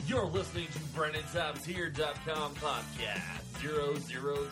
You're listening to BrandonTomsHere.com podcast 002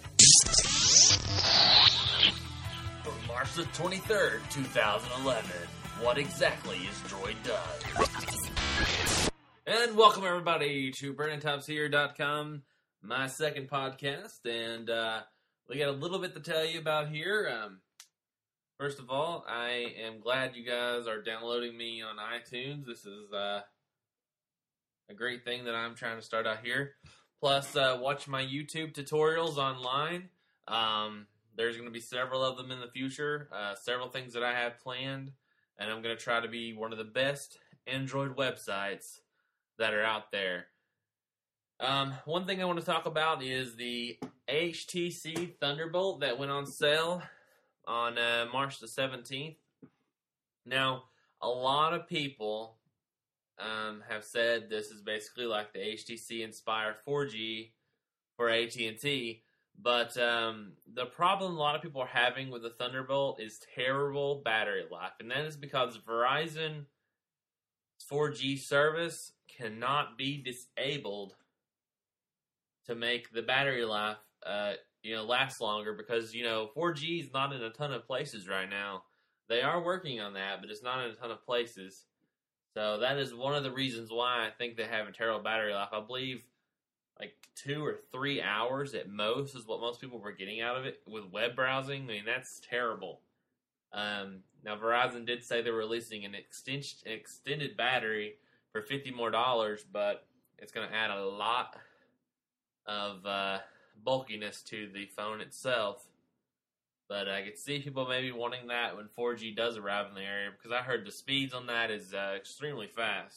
for March the 23rd, 2011. What exactly is Droid Does? And welcome everybody to BrandonTomsHere.com, my second podcast, and we got a little bit to tell you about here. First of all, I am glad you guys are downloading me on iTunes. This is a great thing that I'm trying to start out here. Plus, watch my YouTube tutorials online. There's going to be several of them in the future, several things that I have planned, and I'm going to try to be one of the best Android websites that are out there. One thing I want to talk about is the HTC Thunderbolt that went on sale on March the 17th. Now, a lot of people have said this is basically like the HTC Inspire 4G for AT&T, but the problem a lot of people are having with the Thunderbolt is terrible battery life, and that is because Verizon 4G service cannot be disabled to make the battery life last longer, because 4G is not in a ton of places right now. They are working on that, but it's not in a ton of places. So that is one of the reasons why I think they have a terrible battery life. I believe like 2 or 3 hours at most is what most people were getting out of it with web browsing. I mean, that's terrible. Now, Verizon did say they're releasing an extended battery for $50 more, but it's going to add a lot of bulkiness to the phone itself. But I could see people maybe wanting that when 4G does arrive in the area, because I heard the speeds on that is extremely fast.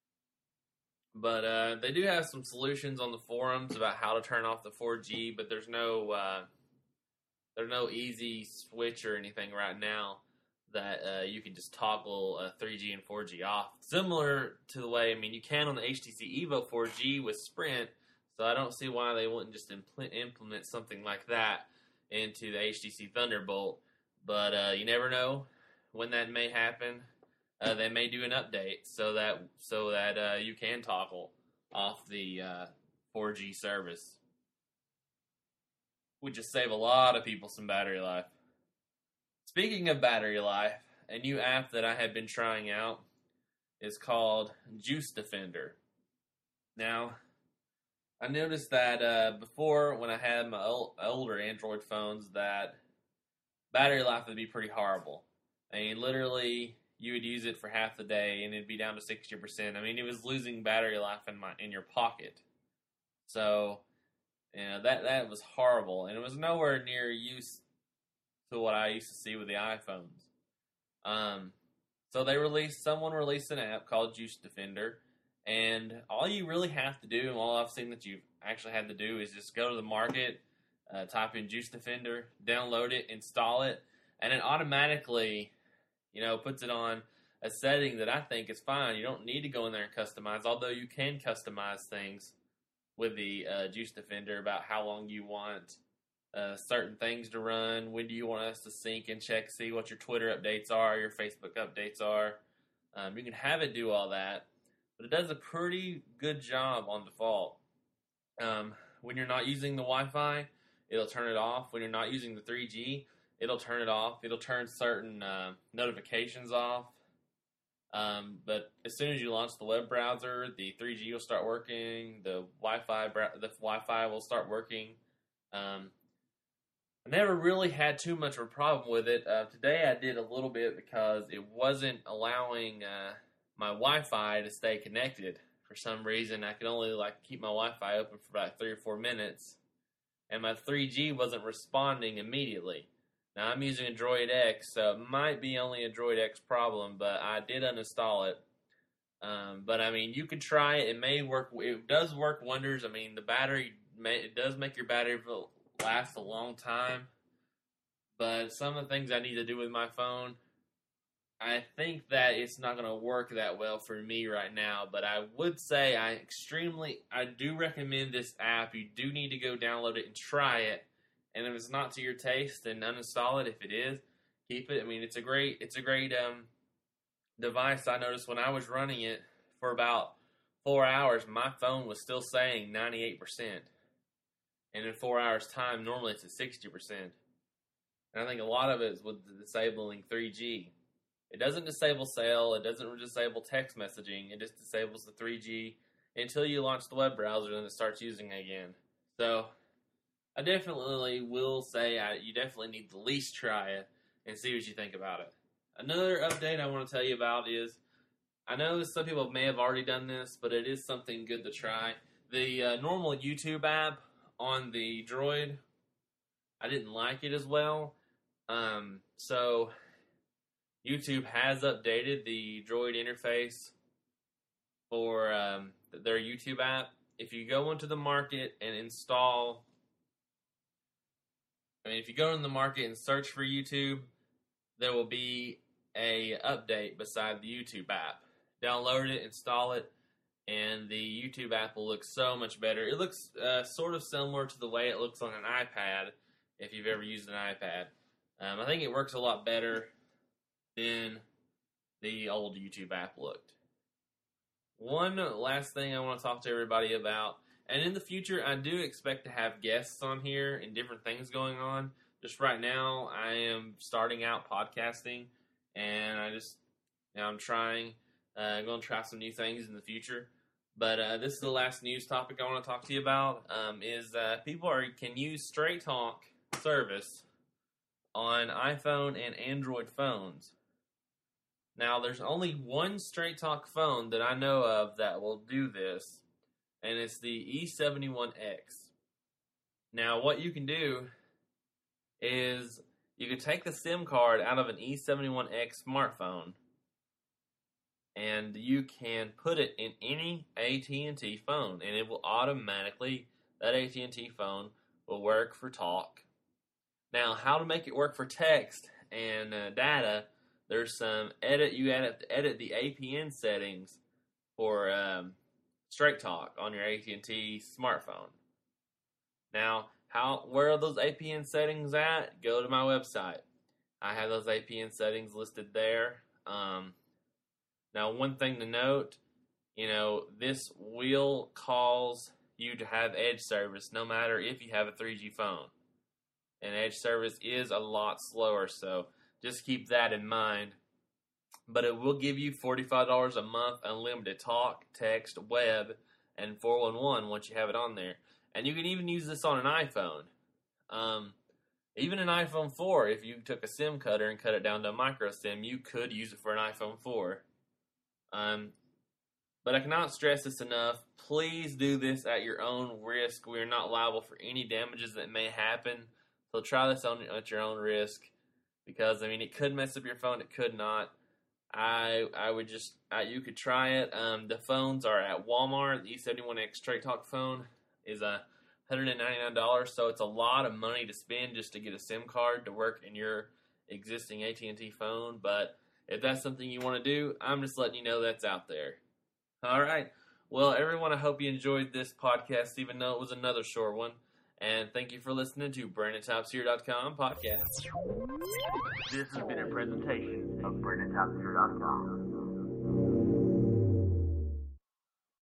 But they do have some solutions on the forums about how to turn off the 4G, but there's no easy switch or anything right now that you can just toggle 3G and 4G off. Similar to the way, you can on the HTC Evo 4G with Sprint, so I don't see why they wouldn't just implement something like that into the HTC Thunderbolt. But you never know when that may happen. They may do an update so that you can toggle off the 4G service, would just save a lot of people some battery life. Speaking of battery life, a new app that I have been trying out is called Juice Defender. Now, I noticed that before, when I had my older Android phones, that battery life would be pretty horrible. Literally, you would use it for half the day and it'd be down to 60%. It was losing battery life in your pocket. So, that was horrible, and it was nowhere near used to what I used to see with the iPhones. So someone released an app called Juice Defender. And all you really have to do, and all I've seen that you actually had to do, is just go to the market, type in Juice Defender, download it, install it, and it automatically, puts it on a setting that I think is fine. You don't need to go in there and customize, although you can customize things with the Juice Defender about how long you want certain things to run, when do you want us to sync and check, see what your Twitter updates are, your Facebook updates are. You can have it do all that. But it does a pretty good job on default. When you're not using the Wi-Fi, it'll turn it off. When you're not using the 3G, it'll turn it off. It'll turn certain notifications off. But as soon as you launch the web browser, the 3G will start working. The Wi-Fi will start working. I never really had too much of a problem with it. Today I did a little bit because it wasn't allowing my Wi-Fi to stay connected. For some reason, I could only keep my Wi-Fi open for about 3 or 4 minutes, and my 3G wasn't responding immediately. Now, I'm using a Droid X, so it might be only a Droid X problem, but I did uninstall it. But you could try it. It may work. It does work wonders. The battery, it does make your battery last a long time. But some of the things I need to do with my phone, I think that it's not going to work that well for me right now, but I would say I do recommend this app. You do need to go download it and try it, and if it's not to your taste, then uninstall it. If it is, keep it. It's a great device. I noticed when I was running it for about 4 hours, my phone was still saying 98%. And in 4 hours' time, normally it's at 60%. And I think a lot of it is with disabling 3G. It doesn't disable cell, it doesn't disable text messaging, it just disables the 3G until you launch the web browser and it starts using it again. So, I definitely will say you definitely need to at least try it and see what you think about it. Another update I want to tell you about is, I know some people may have already done this, but it is something good to try. The normal YouTube app on the Droid, I didn't like it as well. So YouTube has updated the Droid interface for their YouTube app. If you go into the market and if you go in the market and search for YouTube, there will be a update beside the YouTube app. Download it, install it, and the YouTube app will look so much better. It looks sort of similar to the way it looks on an iPad, if you've ever used an iPad. I think it works a lot better than the old YouTube app looked. One last thing I want to talk to everybody about, and in the future I do expect to have guests on here and different things going on. Just right now I am starting out podcasting, and I'm trying. I'm going to try some new things in the future. But this is the last news topic I want to talk to you about, is people can use Straight Talk service on iPhone and Android phones. Now, there's only one Straight Talk phone that I know of that will do this, and it's the E71X. Now, what you can do is you can take the SIM card out of an E71X smartphone, and you can put it in any AT&T phone, and it will automatically, that AT&T phone will work for talk. Now, how to make it work for text and data, there's some you have to edit the APN settings for Straight Talk on your AT&T smartphone. Now, where are those APN settings at? Go to my website. I have those APN settings listed there. Now, one thing to note, this will cause you to have Edge service no matter if you have a 3G phone. And Edge service is a lot slower, so just keep that in mind. But it will give you $45 a month, unlimited talk, text, web, and 411 once you have it on there. And you can even use this on an iPhone. Even an iPhone 4, if you took a SIM cutter and cut it down to a micro SIM, you could use it for an iPhone 4. But I cannot stress this enough. Please do this at your own risk. We are not liable for any damages that may happen. So try this at your own risk. Because, it could mess up your phone. It could not. You could try it. The phones are at Walmart. The E71X Straight Talk phone is $199. So it's a lot of money to spend just to get a SIM card to work in your existing AT&T phone. But if that's something you want to do, I'm just letting you know that's out there. All right. Well, everyone, I hope you enjoyed this podcast, even though it was another short one. And thank you for listening to BrandonTopsHere.com podcast. This has been a presentation of BrandonTopsHere.com.